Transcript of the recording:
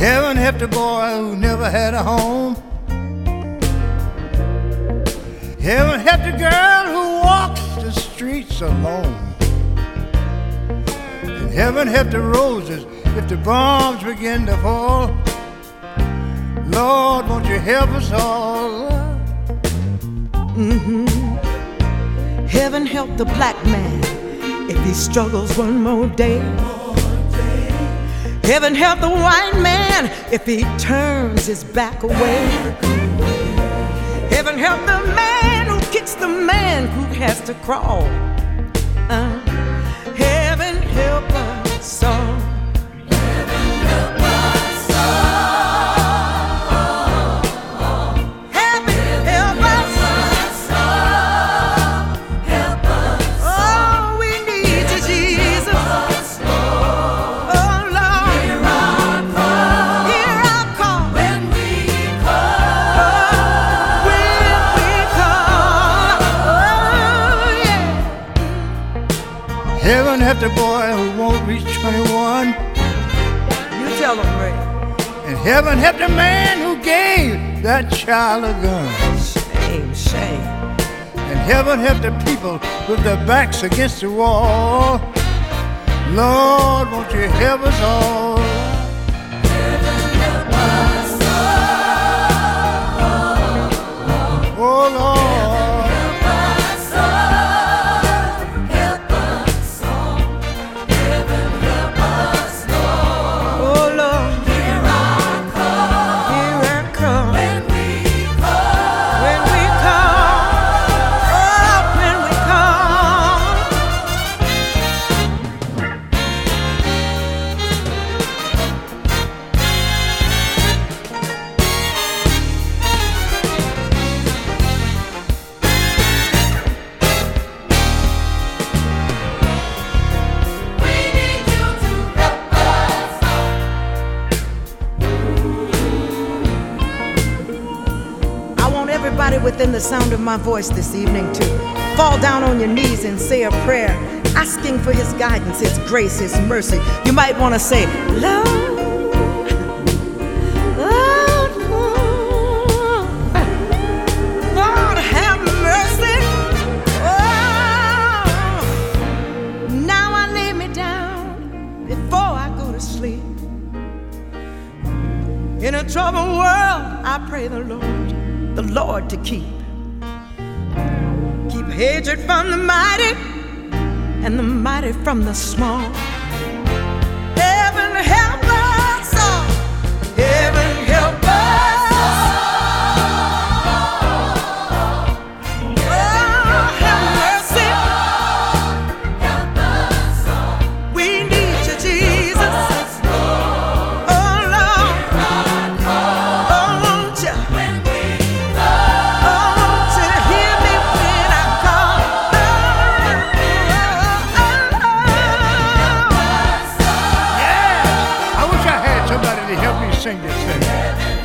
Heaven help the boy who never had a home. Heaven help the girl who walks the streets alone. And heaven help the roses if the bombs begin to fall. Lord, won't you help us all? Heaven help the black man if he struggles one more day. Heaven help the white man if he turns his back away. Heaven help the man who kicks the man who has to crawl. Heaven help us all. Heaven help us all. Heaven help us all. Help us. Oh, we need you, Jesus. Oh, Lord. Hear our call. Hear our call. When we call. When we call. Oh, yeah. Heaven help the boy who won't reach 21. You tell him, Ray. And heaven help the man who gave that child a gun. Shame, shame. And heaven help the people with their backs against the wall. Lord, won't you help us all? Oh, Lord. Oh, Lord. Hear our call. When we call. When we call. Oh, when we call. I want everybody within the sound of my voice this evening to fall down on your knees and say a prayer, asking for His guidance, His grace, His mercy. You might want to say, Lord, Lord, Lord, have mercy. Oh, now I lay me down before I go to sleep. In a troubled world, I pray the Lord to keep hatred from the mighty and the mighty from the small. Heaven help us all. Heaven help us all. Oh, have mercy. Help us all. We need you, Jesus. Oh, Lord. Oh, won't you? Sing this thing.